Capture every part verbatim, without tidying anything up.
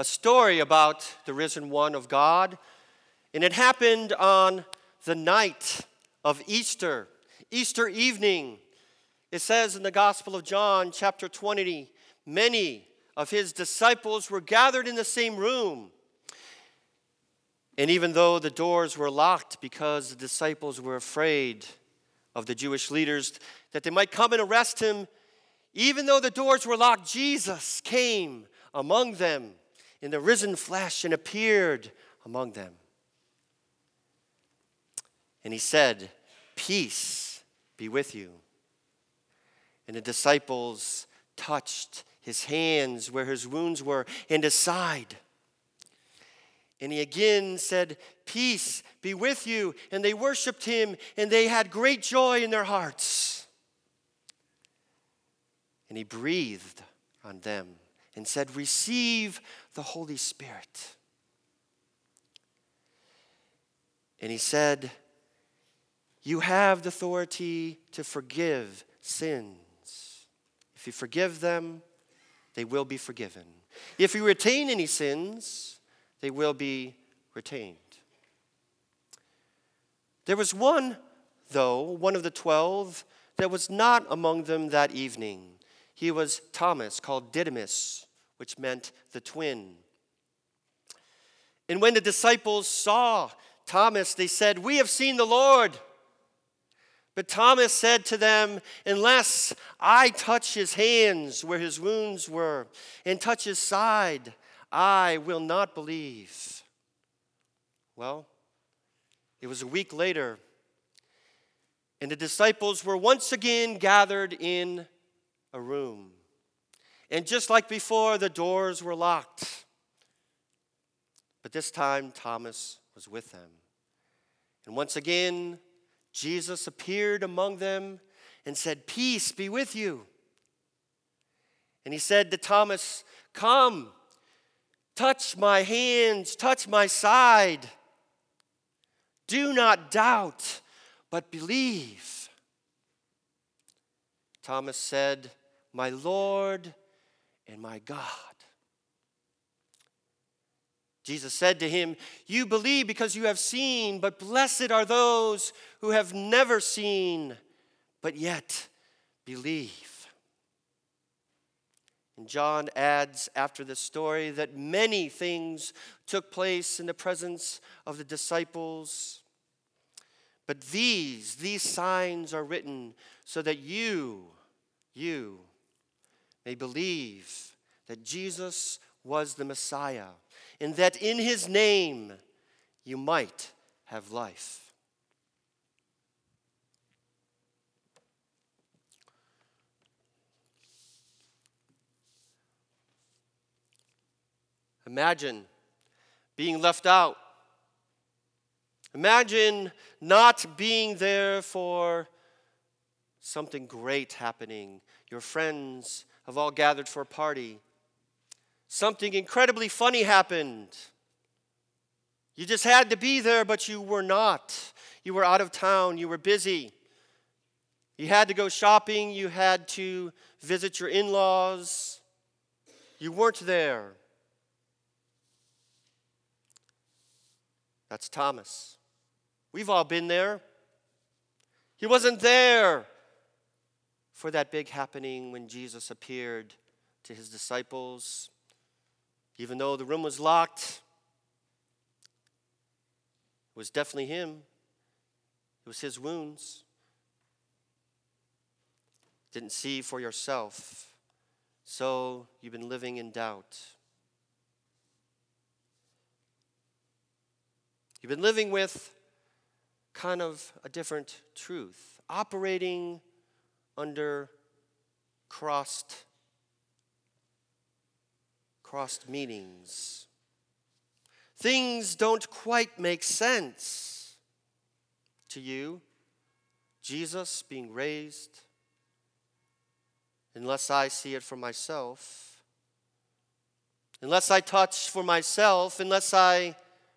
a story about the risen one of God. And it happened on the night of Easter, Easter evening. It says in the Gospel of John, chapter twenty, many of his disciples were gathered in the same room. And even though the doors were locked because the disciples were afraid of the Jewish leaders that they might come and arrest him, even though the doors were locked, Jesus came among them in the risen flesh and appeared among them. And he said, "Peace be with you." And the disciples touched his hands where his wounds were and his side. And he again said, "Peace be with you." And they worshiped him, and they had great joy in their hearts. And he breathed on them and said, "Receive the Holy Spirit." And he said, "You have the authority to forgive sins. If you forgive them, they will be forgiven. If you retain any sins, they will be retained." There was one, though, one of the twelve, that was not among them that evening. He was Thomas, called Didymus, which meant the twin. And when the disciples saw Thomas, they said, "We have seen the Lord." But Thomas said to them, "Unless I touch his hands where his wounds were, and touch his side, I will not believe." Well, it was a week later, and the disciples were once again gathered in a room. And just like before, the doors were locked. But this time, Thomas was with them. And once again, Jesus appeared among them and said, "Peace be with you." And he said to Thomas, "Come, touch my hands, touch my side. Do not doubt, but believe." Thomas said, "My Lord and my God." Jesus said to him, "You believe because you have seen, but blessed are those who have never seen, but yet believe." And John adds after the story that many things took place in the presence of the disciples. But these, these signs are written so that you, you may believe that Jesus was the Messiah, and that in his name you might have life. Imagine being left out. Imagine not being there for something great happening. Your friends have all gathered for a party. Something incredibly funny happened. You just had to be there, but you were not. You were out of town. You were busy. You had to go shopping. You had to visit your in-laws. You weren't there. That's Thomas. We've all been there. He wasn't there for that big happening when Jesus appeared to his disciples. Even though the room was locked, it was definitely him. It was his wounds. Didn't see for yourself. So you've been living in doubt. You've been living with kind of a different truth, operating under crossed crossed meanings. Things don't quite make sense to you. Jesus being raised, unless I see it for myself, unless I touch for myself, unless I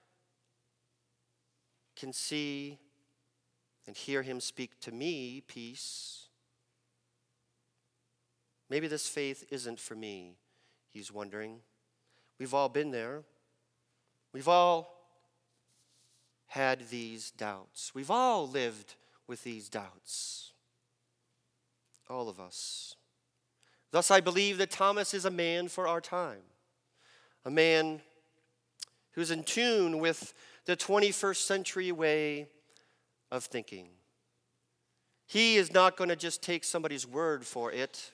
can see and hear him speak to me, peace. Maybe this faith isn't for me, he's wondering. We've all been there. We've all had these doubts. We've all lived with these doubts. All of us. Thus, I believe that Thomas is a man for our time. A man who's in tune with the twenty-first century way of thinking. He is not going to just take somebody's word for it.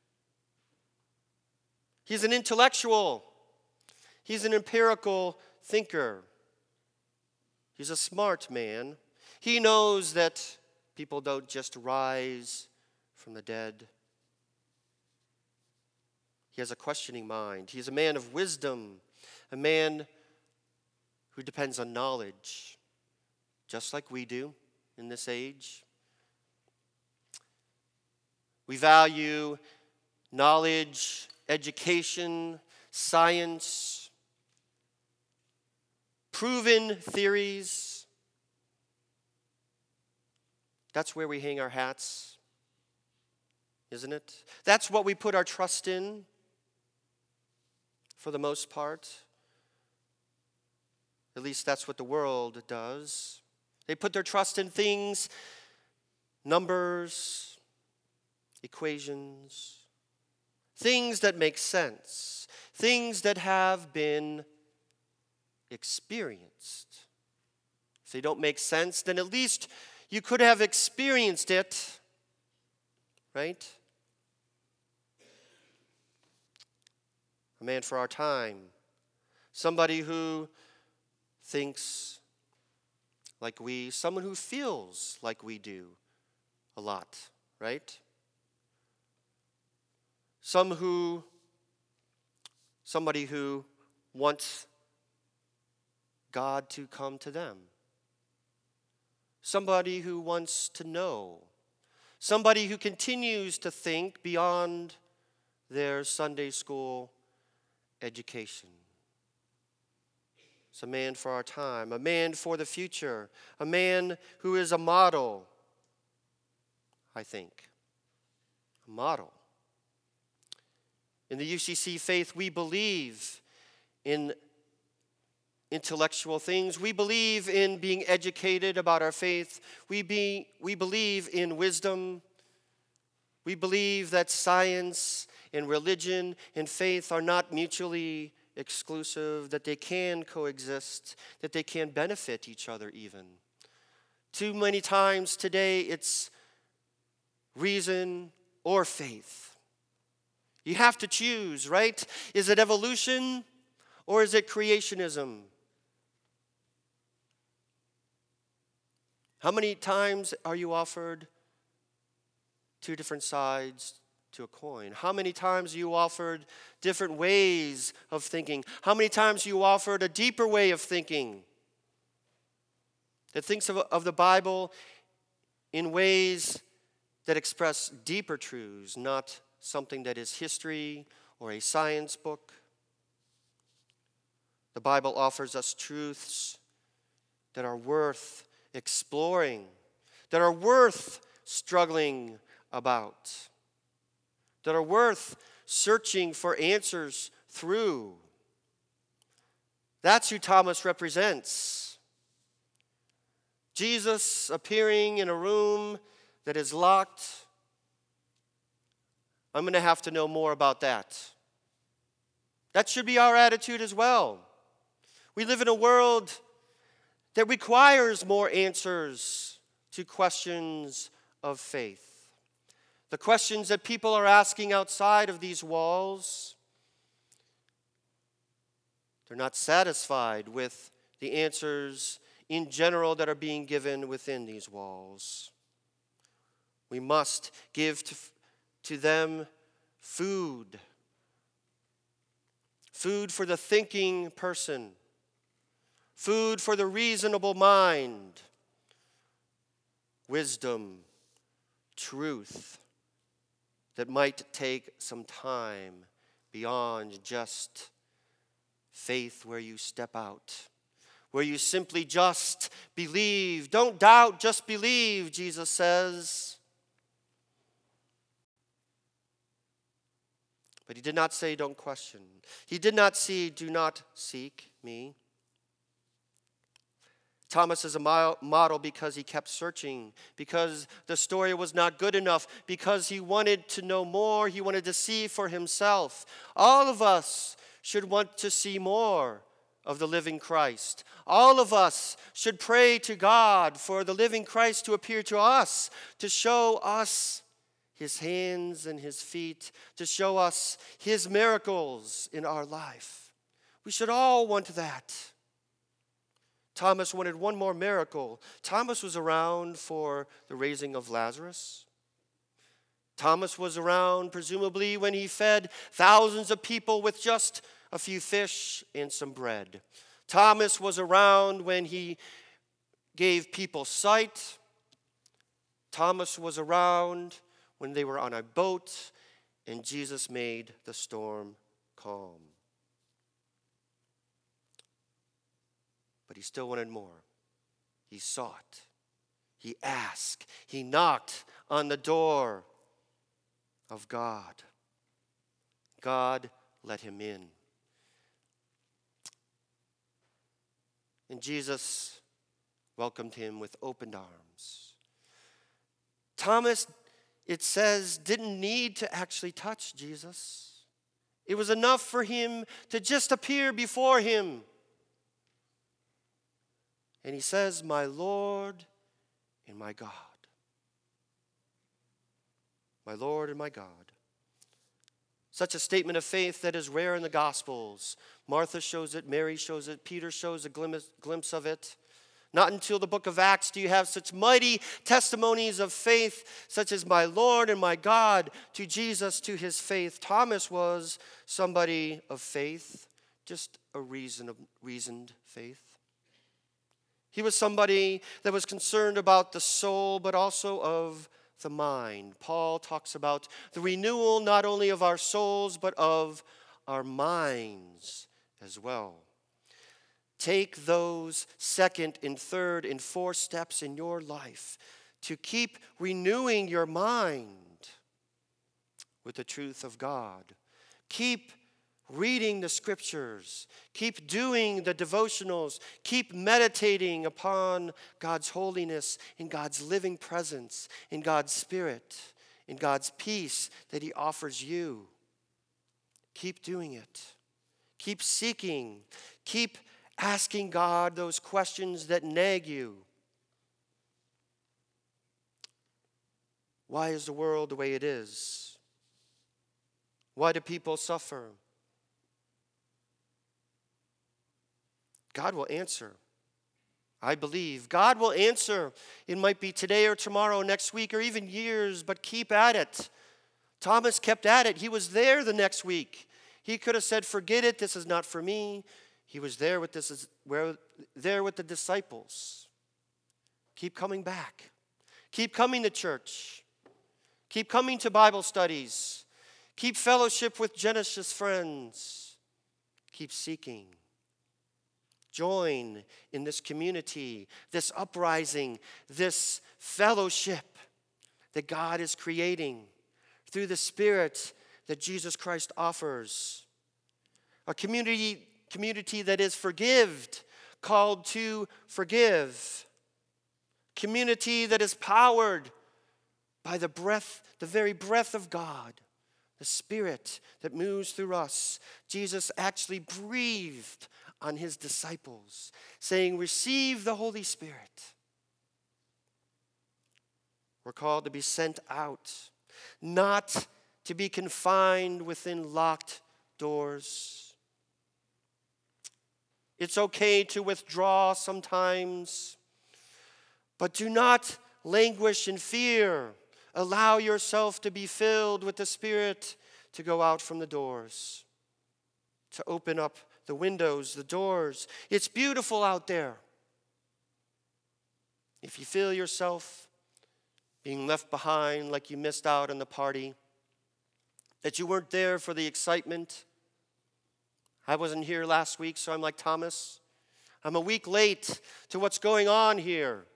He's an intellectual. He's an empirical thinker. He's a smart man. He knows that people don't just rise from the dead. He has a questioning mind. He's a man of wisdom, a man who depends on knowledge, just like we do in this age. We value knowledge, education, science, proven theories. That's where we hang our hats, isn't it? That's what we put our trust in, for the most part. At least that's what the world does. They put their trust in things, numbers, equations, things that make sense, things that have been experienced. If they don't make sense, then at least you could have experienced it, right? A man for our time, somebody who thinks like we, someone who feels like we do a lot, right? Some who, somebody who wants God to come to them. Somebody who wants to know. Somebody who continues to think beyond their Sunday school education. It's a man for our time, a man for the future, a man who is a model, I think. A model. In the U C C faith, we believe in intellectual things. We believe in being educated about our faith. We, be, we believe in wisdom. We believe that science and religion and faith are not mutually exclusive, that they can coexist, that they can benefit each other even. Too many times today, it's reason or faith. You have to choose, right? Is it evolution or is it creationism? How many times are you offered two different sides to a coin? How many times are you offered different ways of thinking? How many times are you offered a deeper way of thinking that thinks of, of the Bible in ways that express deeper truths, not something that is history or a science book? The Bible offers us truths that are worth exploring, that are worth struggling about, that are worth searching for answers through. That's who Thomas represents. Jesus appearing in a room that is locked. I'm going to have to know more about that. That should be our attitude as well. We live in a world that requires more answers to questions of faith. The questions that people are asking outside of these walls, they're not satisfied with the answers in general that are being given within these walls. We must give to, to them food. Food for the thinking person. Food for the reasonable mind. Wisdom, truth that might take some time beyond just faith where you step out, where you simply just believe. Don't doubt, just believe, Jesus says. But he did not say, don't question. He did not say, do not seek me. Thomas is a model because he kept searching, because the story was not good enough, because he wanted to know more, he wanted to see for himself. All of us should want to see more of the living Christ. All of us should pray to God for the living Christ to appear to us, to show us his hands and his feet, to show us his miracles in our life. We should all want that. Thomas wanted one more miracle. Thomas was around for the raising of Lazarus. Thomas was around, presumably, when he fed thousands of people with just a few fish and some bread. Thomas was around when he gave people sight. Thomas was around when they were on a boat and Jesus made the storm calm. But he still wanted more. He sought. He asked. He knocked on the door of God. God let him in. And Jesus welcomed him with opened arms. Thomas, it says, didn't need to actually touch Jesus. It was enough for him to just appear before him. And he says, my Lord and my God. My Lord and my God. Such a statement of faith that is rare in the Gospels. Martha shows it, Mary shows it, Peter shows a glimpse, glimpse of it. Not until the book of Acts do you have such mighty testimonies of faith, such as my Lord and my God, to Jesus, to his faith. Thomas was somebody of faith, just a reason of, reasoned faith. He was somebody that was concerned about the soul, but also of the mind. Paul talks about the renewal not only of our souls, but of our minds as well. Take those second and third and fourth steps in your life to keep renewing your mind with the truth of God. Keep reading the scriptures. Keep doing the devotionals. Keep meditating upon God's holiness, in God's living presence, in God's spirit, in God's peace that he offers you. Keep doing it. Keep seeking. Keep asking God those questions that nag you. Why is the world the way it is? Why do people suffer? God will answer. I believe. God will answer. It might be today or tomorrow, next week, or even years, but keep at it. Thomas kept at it. He was there the next week. He could have said, forget it, this is not for me. He was there with this, where, there with the disciples. Keep coming back. Keep coming to church. Keep coming to Bible studies. Keep fellowship with Genesis friends. Keep seeking. Join in this community, this uprising, this fellowship that God is creating through the Spirit that Jesus Christ offers. A community, community that is forgived, called to forgive. Community that is powered by the breath, the very breath of God, the Spirit that moves through us. Jesus actually breathed on his disciples, saying, receive the Holy Spirit. We're called to be sent out, not to be confined within locked doors. It's okay to withdraw sometimes, but do not languish in fear. Allow yourself to be filled with the Spirit to go out from the doors, to open up the windows, the doors. It's beautiful out there. If you feel yourself being left behind, like you missed out on the party, that you weren't there for the excitement. I wasn't here last week, so I'm like Thomas. I'm a week late to what's going on here.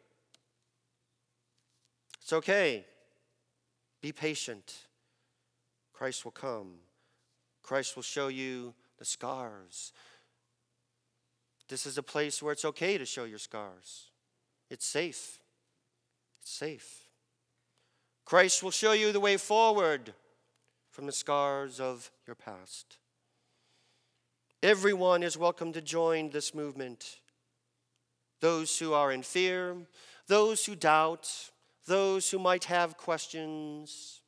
It's okay. Be patient. Christ will come. Christ will show you the scars. This is a place where it's okay to show your scars. It's safe. It's safe. Christ will show you the way forward from the scars of your past. Everyone is welcome to join this movement. Those who are in fear, those who doubt, those who might have questions,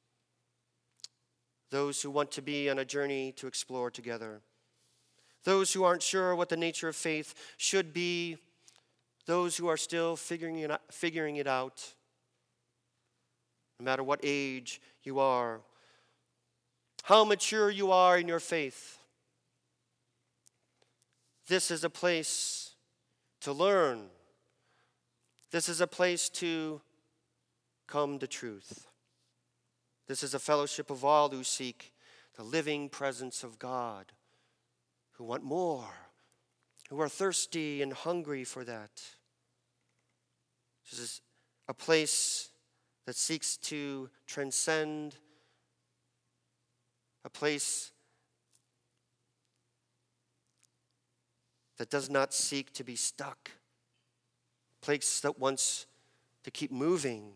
those who want to be on a journey to explore together, those who aren't sure what the nature of faith should be, those who are still figuring it out, figuring it out, no matter what age you are, how mature you are in your faith. This is a place to learn. This is a place to come to truth. This is a fellowship of all who seek the living presence of God, who want more, who are thirsty and hungry for that. This is a place that seeks to transcend, a place that does not seek to be stuck, a place that wants to keep moving.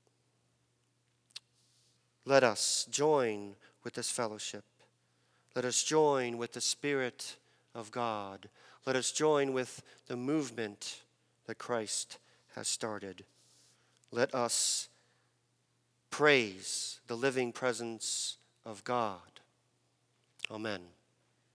Let us join with this fellowship. Let us join with the Spirit of God. Let us join with the movement that Christ has started. Let us praise the living presence of God. Amen.